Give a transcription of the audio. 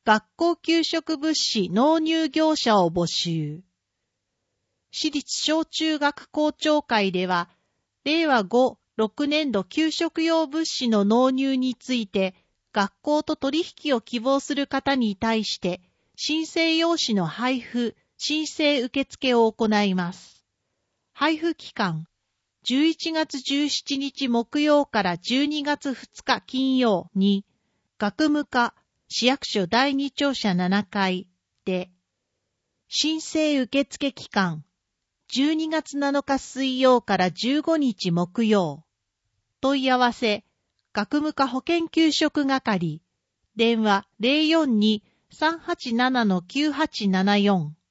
学校給食物資納入業者を募集。私立小中学校長会では、令和5、6年度給食用物資の納入について、学校と取引を希望する方に対して、申請用紙の配布、申請受付を行います。配布期間、11月17日木曜から12月2日金曜に、学務課、市役所第2庁舎7階で、申請受付期間、12月7日水曜から15日木曜。問い合わせ、学務課保健給食係、電話 042-387-9874